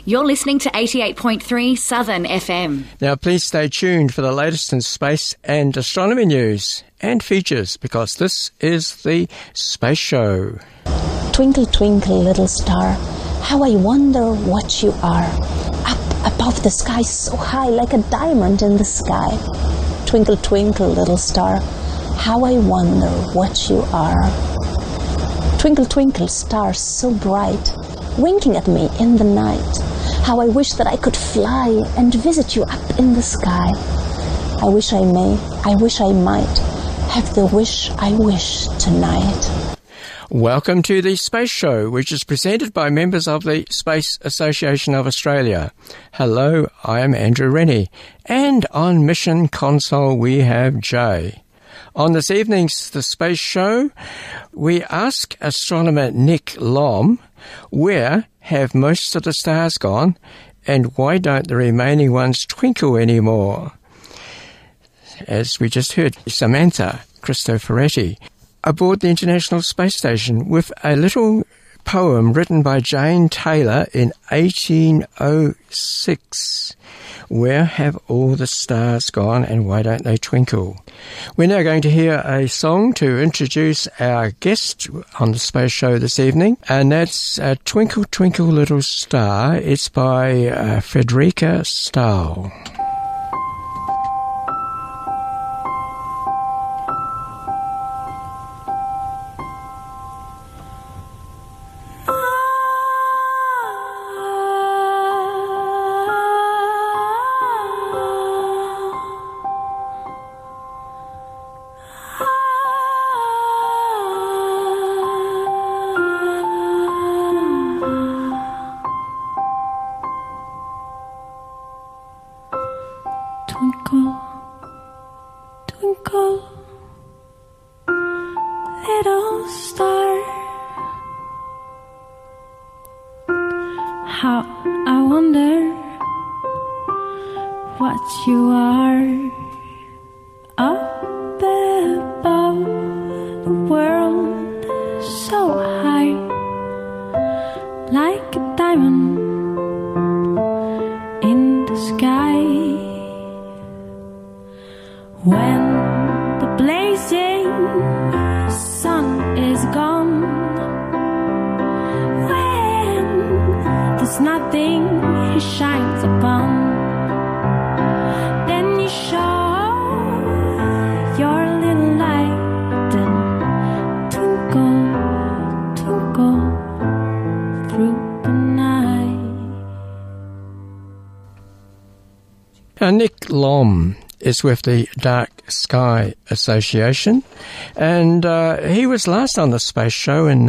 You're listening to 88.3 Southern FM. Now, please stay tuned for the latest in space and astronomy news and features, because this is the Space Show. Twinkle, twinkle, little star, how I wonder what you are. Up above the sky, so high, like a diamond in the sky. Twinkle, twinkle, little star, how I wonder what you are. Twinkle, twinkle, star so bright, winking at me in the night. How I wish that I could fly and visit you up in the sky. I wish I may, I wish I might have the wish I wish tonight. Welcome to the Space Show, which is presented by members of the Space Association of Australia. Hello, I am Andrew Rennie, and on Mission Console we have Jay. On this evening's The Space Show, we ask astronomer Nick Lom, where have most of the stars gone, and why don't the remaining ones twinkle anymore? As we just heard, Samantha Cristoforetti aboard the International Space Station with a little poem written by Jane Taylor in 1806. Where have all the stars gone and why don't they twinkle? We're now going to hear a song to introduce our guest on the Space Show this evening, and that's Twinkle, Twinkle, Little Star. It's by Frederica Stahl. Nick Lom is with the Dark Sky Association, and he was last on the Space Show in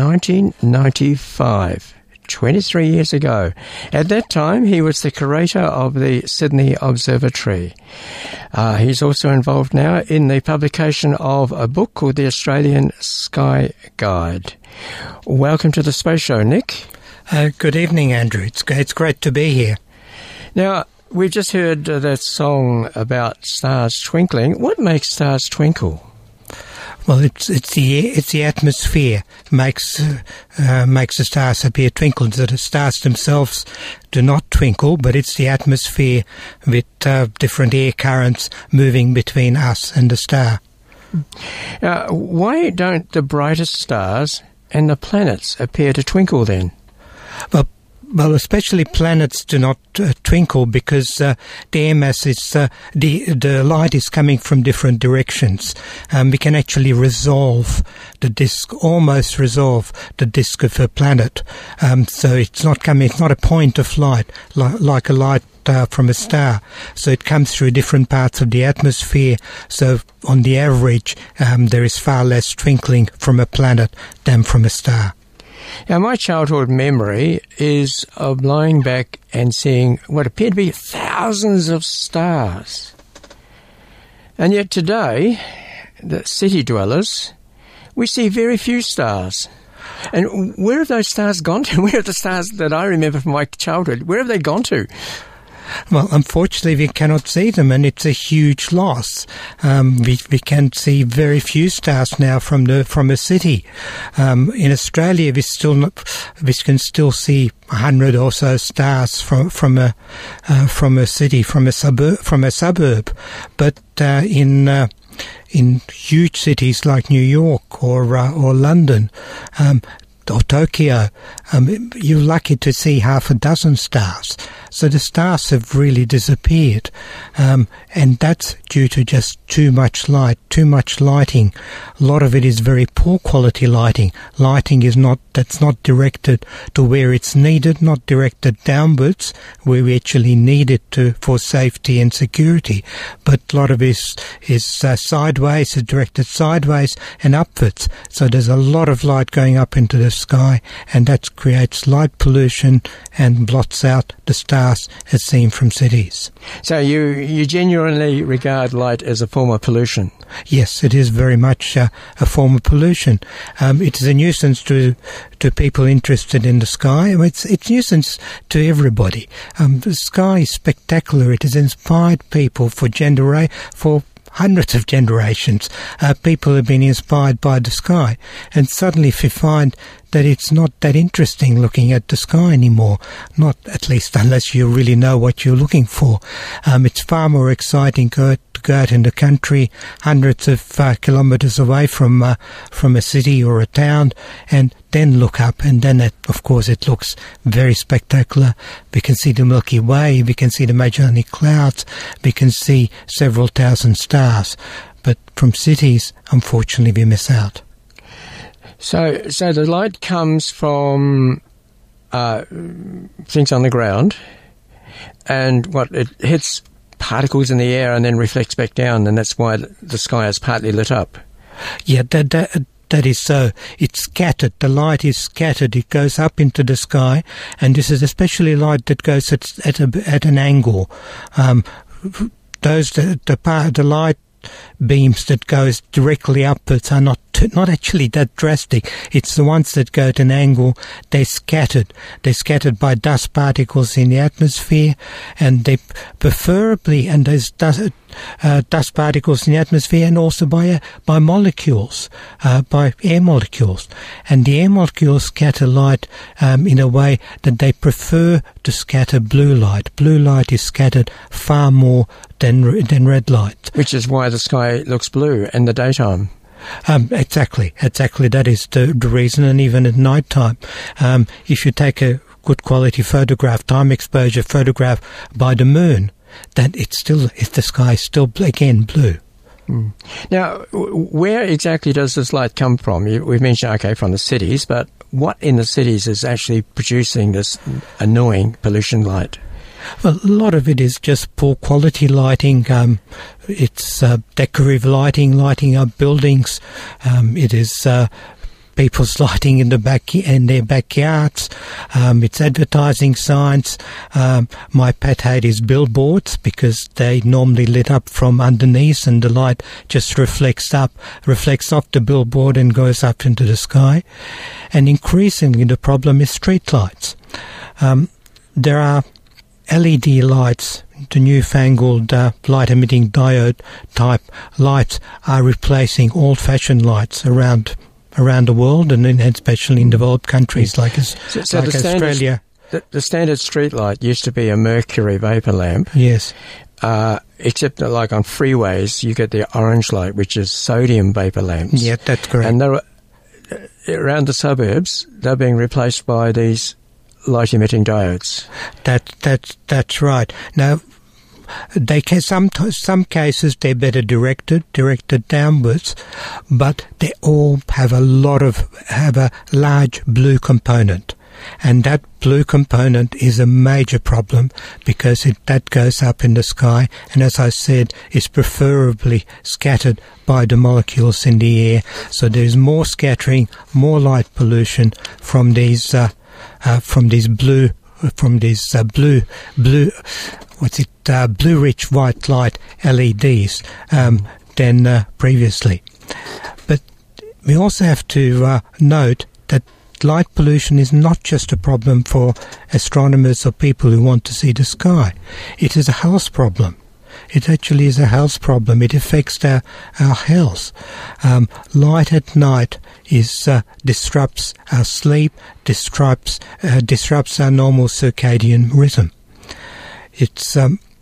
1995, 23 years ago. At that time, he was the curator of the Sydney Observatory. He's also involved now in the publication of a book called the Australian Sky Guide. Welcome to the Space Show, Nick. Good evening, Andrew. It's great to be here. Now, we've just heard that song about stars twinkling. What makes stars twinkle? Well, it's the atmosphere makes the stars appear twinkle. The stars themselves do not twinkle, but it's the atmosphere with different air currents moving between us and the star. Why don't the brightest stars and the planets appear to twinkle then? Well, especially planets do not twinkle because their mass is the light is coming from different directions. We can actually almost resolve the disk of a planet. So it's not a point of light like a light from a star. So it comes through different parts of the atmosphere. So on the average, there is far less twinkling from a planet than from a star. Now, my childhood memory is of lying back and seeing what appeared to be thousands of stars. And yet today, the city dwellers, we see very few stars. And where have those stars gone to? Where are the stars that I remember from my childhood? Where have they gone to? Well, unfortunately, we cannot see them, and it's a huge loss. We can see very few stars now from a city. In Australia, we can still see 100 or so stars from a city, from a suburb. But in huge cities like New York or London, or Tokyo, you're lucky to see half a dozen stars. So the stars have really disappeared, and that's due to just too much light, too much lighting. A lot of it is very poor quality lighting. Lighting that's not directed to where it's needed, not directed downwards where we actually need it for safety and security. But a lot of it is sideways, is directed sideways and upwards. So there's a lot of light going up into the sky, and that creates light pollution and blots out the stars as seen from cities. So you genuinely regard light as a form of pollution? Yes, it is very much a form of pollution. It is a nuisance to people interested in the sky. It's a nuisance to everybody. The sky is spectacular. It has inspired people for hundreds of generations. People have been inspired by the sky, and suddenly if you find that it's not that interesting looking at the sky anymore, not at least unless you really know what you're looking for. It's far more exciting to go out in the country, hundreds of kilometres away from a city or a town, and then look up, and then of course it looks very spectacular. We can see the Milky Way, we can see the Magellanic Clouds, we can see several thousand stars. But from cities, unfortunately, we miss out. So the light comes from things on the ground, and it hits particles in the air and then reflects back down, and that's why the sky is partly lit up. Yeah, that is so. It's scattered. The light is scattered. It goes up into the sky, and this is especially light that goes at an angle. The light beams that goes directly upwards are not actually that drastic. It's the ones that go at an angle. They're scattered. They're scattered by dust particles in the atmosphere, and they preferably, and there's dust particles in the atmosphere, and also by molecules, by air molecules. And the air molecules scatter light in a way that they prefer to scatter blue light. Blue light is scattered far more than red light. Which is why the sky looks blue in the daytime. Exactly. That is the reason. And even at night time, if you take a good quality photograph, time exposure photograph by the moon, then the sky is still again blue. Mm. Now, where exactly does this light come from? We've mentioned, from the cities, but what in the cities is actually producing this annoying pollution light? Well, a lot of it is just poor quality lighting. It's decorative lighting up buildings. It is people's lighting in their backyards. It's advertising signs. My pet hate is billboards, because they normally lit up from underneath, and the light just reflects off the billboard and goes up into the sky. And increasingly, the problem is street lights. There are LED lights. The newfangled light-emitting diode type lights are replacing old-fashioned lights around the world, and especially in developed countries like Australia. The standard street light used to be a mercury vapor lamp. Yes. Except that, like on freeways, you get the orange light, which is sodium vapor lamps. Yeah, that's correct. And around the suburbs, they're being replaced by these light-emitting diodes. That's right. Now, they can some cases they're better directed downwards, but they all have a large blue component, and that blue component is a major problem, because that goes up in the sky, and as I said, is preferably scattered by the molecules in the air. So there's more scattering, more light pollution from these blue rich white light LEDs than previously. But we also have to note that light pollution is not just a problem for astronomers or people who want to see the sky. It is a health problem. It actually is a health problem. It affects our health. Light at night disrupts our sleep, disrupts our normal circadian rhythm. It's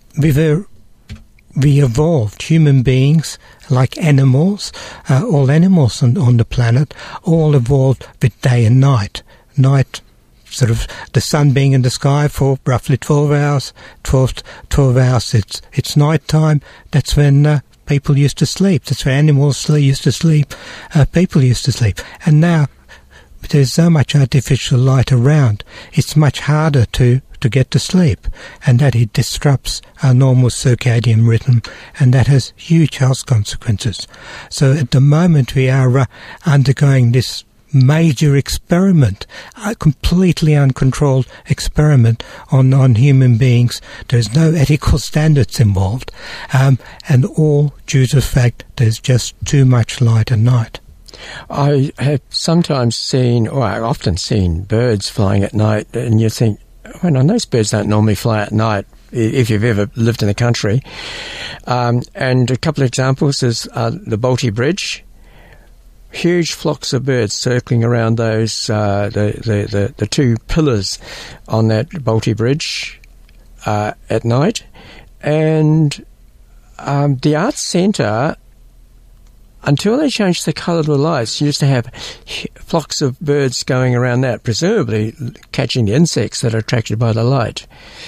we evolved, human beings, like animals, all animals on the planet, all evolved with day and night. Night, sort of the sun being in the sky for roughly 12 hours. 12 hours, it's night time. That's when people used to sleep. That's when animals used to sleep. People used to sleep. And now there's so much artificial light around, it's much harder to get to sleep, and that it disrupts our normal circadian rhythm, and that has huge health consequences. So at the moment we are undergoing this major experiment, a completely uncontrolled experiment on human beings. There's no ethical standards involved, and all due to the fact there's just too much light at night. I have sometimes seen, or I've often seen, birds flying at night, and you think, well, no, those birds don't normally fly at night, if you've ever lived in the country. And a couple of examples is the Bolte Bridge. Huge flocks of birds circling around those the two pillars on that Bolte Bridge at night. And the Arts Centre, until they changed the colour of the lights, used to have flocks of birds going around that, presumably catching the insects that are attracted by the light.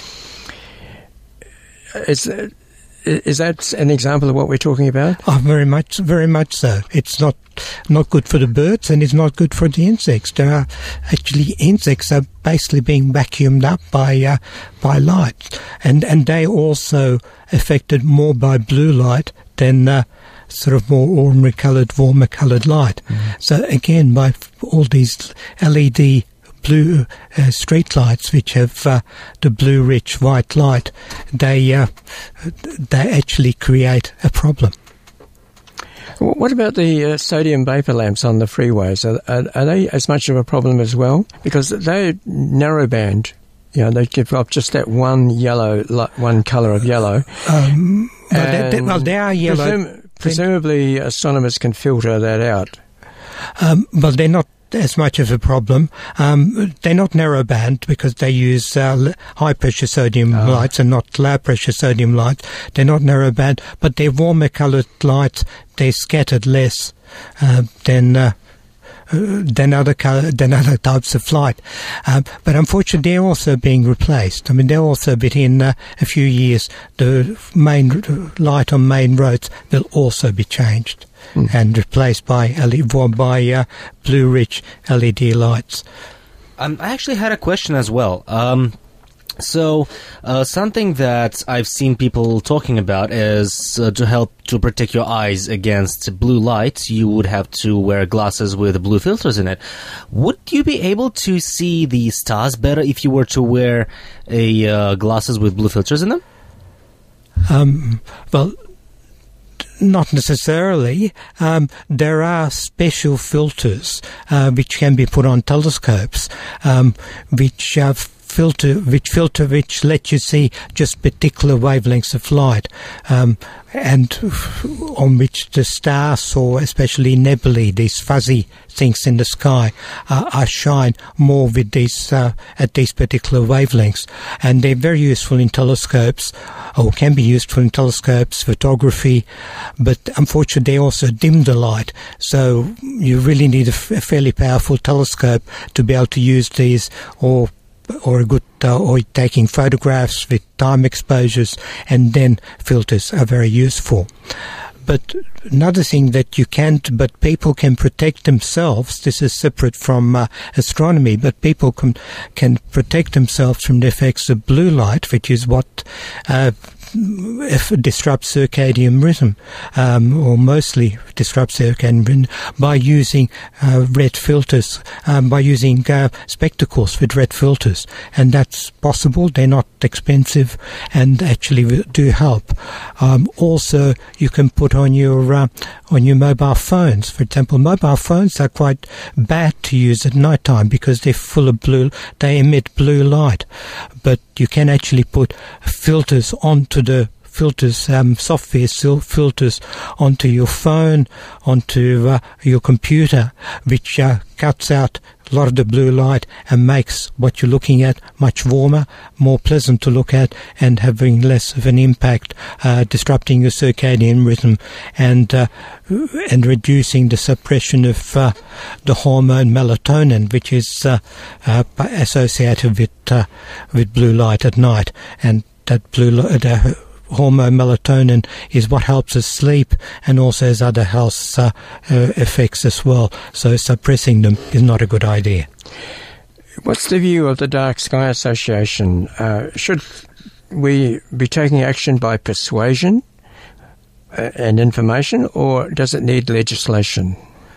Is that an example of what we're talking about? Oh, very much so. It's not good for the birds, and it's not good for the insects. There are actually insects are basically being vacuumed up by light, and they also affected more by blue light than sort of more warmer coloured light. So again, by all these LED blue street lights, which have the blue-rich white light, they actually create a problem. What about the sodium vapour lamps on the freeways? Are they as much of a problem as well? Because they're narrowband. You know, they give off just that one colour of yellow. They are yellow. Presumably, astronomers can filter that out. But they're not as much of a problem. They're not narrowband because they use high-pressure sodium lights and not low-pressure sodium lights. They're not narrowband, but they're warmer-coloured lights. They're scattered less than other types of light. But unfortunately, they're also being replaced. I mean, they're also within a few years, the main light on main roads will also be changed and replaced by blue-rich LED lights. I actually had a question as well. So something that I've seen people talking about is to help to protect your eyes against blue light, you would have to wear glasses with blue filters in it. Would you be able to see the stars better if you were to wear glasses with blue filters in them? Well, not necessarily. There are special filters which can be put on telescopes, which let you see just particular wavelengths of light, and on which the stars, or especially nebulae, these fuzzy things in the sky, are shine more with these at these particular wavelengths, and they're very useful in telescopes, or can be useful in telescopes, photography, but unfortunately they also dim the light, so you really need a fairly powerful telescope to be able to use these, or taking photographs with time exposures, and then filters are very useful. But another thing that but people can protect themselves. This is separate from astronomy, but people can protect themselves from the effects of blue light, which is what if it disrupts circadian rhythm, or mostly disrupts circadian rhythm by using red filters, by using spectacles with red filters, and that's possible. They're not expensive and actually do help. Also, you can put on your mobile phones. For example, mobile phones are quite bad to use at night time because they're full of they emit blue light. But you can actually put filters onto the software filters onto your phone, onto your computer, which cuts out a lot of the blue light and makes what you're looking at much warmer, more pleasant to look at, and having less of an impact, disrupting your circadian rhythm and reducing the suppression of the hormone melatonin, which is associated with blue light at night. And that hormone melatonin is what helps us sleep and also has other health effects as well. So suppressing them is not a good idea. What's the view of the Dark Sky Association? Should we be taking action by persuasion and information, or does it need legislation?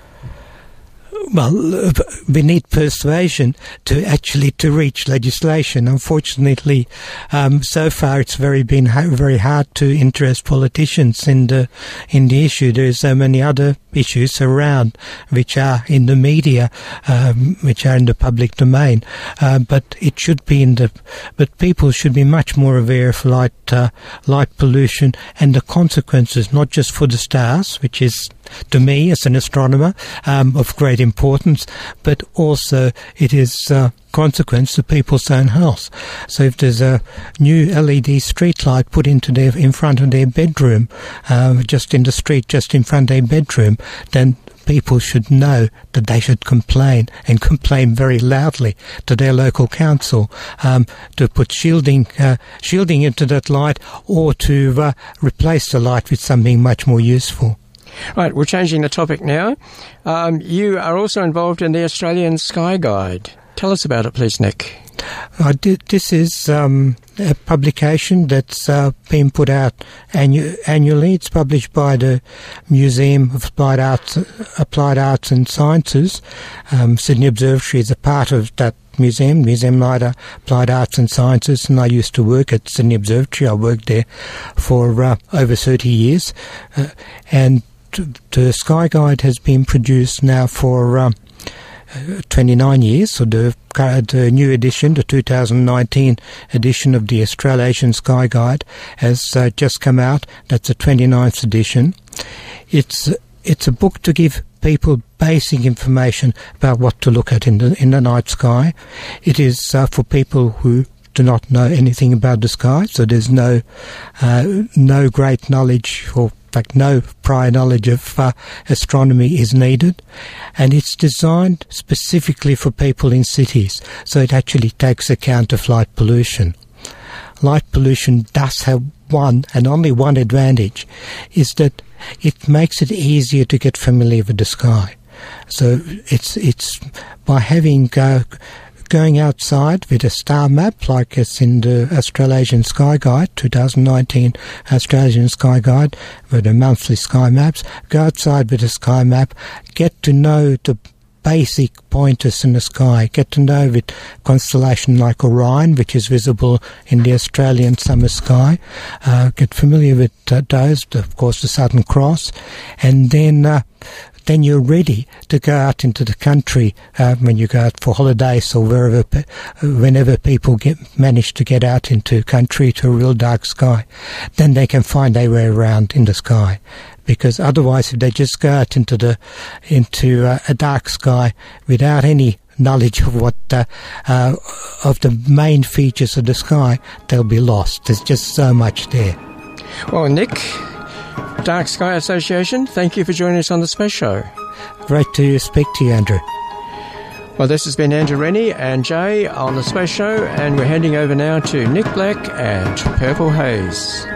Well, we need persuasion to reach legislation. Unfortunately, so far it's been very hard to interest politicians in the issue. There's so many other issues around which are in the media, which are in the public domain. But it should be but people should be much more aware of light pollution and the consequences, not just for the stars, which is, to me as an astronomer, of great importance, but also it is consequence to people's own health. So if there's a new LED street light put in front of their bedroom, just in the street, just in front of their bedroom, then people should know that they should complain, and complain very loudly to their local council to put shielding into that light, or to replace the light with something much more useful. Right, we're changing the topic now. You are also involved in the Australian Sky Guide. Tell us about it, please, Nick. This is a publication that's been put out annually. It's published by the Museum of Applied Arts and Sciences. Sydney Observatory is a part of that Museum of Applied Arts and Sciences, and I used to work at Sydney Observatory. I worked there for over 30 years. And the Sky Guide has been produced now for 29 years. So the new edition, the 2019 edition of the Australasian Sky Guide, has just come out. That's the 29th edition. It's a book to give people basic information about what to look at in the night sky. It is for people who do not know anything about the sky, so there's no great knowledge, or no prior knowledge of astronomy is needed, and it's designed specifically for people in cities, so it actually takes account of light pollution. Light pollution does have one and only one advantage, is that it makes it easier to get familiar with the sky. So it's by having going outside with a star map, like it's in the Australasian Sky Guide, 2019 Australasian Sky Guide, with the monthly sky maps. Go outside with a sky map, get to know the basic pointers in the sky, get to know with constellation like Orion, which is visible in the Australian summer sky, get familiar with those, of course the Southern Cross, and then you're ready to go out into the country when you go out for holidays or whenever people manage to get out into country to a real dark sky, then they can find their way around in the sky. Because otherwise, if they just go out into a dark sky without any knowledge of what of the main features of the sky, they'll be lost. There's just so much there. Well, Nick, Dark Sky Association, thank you for joining us on the Space Show. Great to speak to you, Andrew. Well, this has been Andrew Rennie and Jay on the Space Show, and we're handing over now to Nick Black and Purple Haze.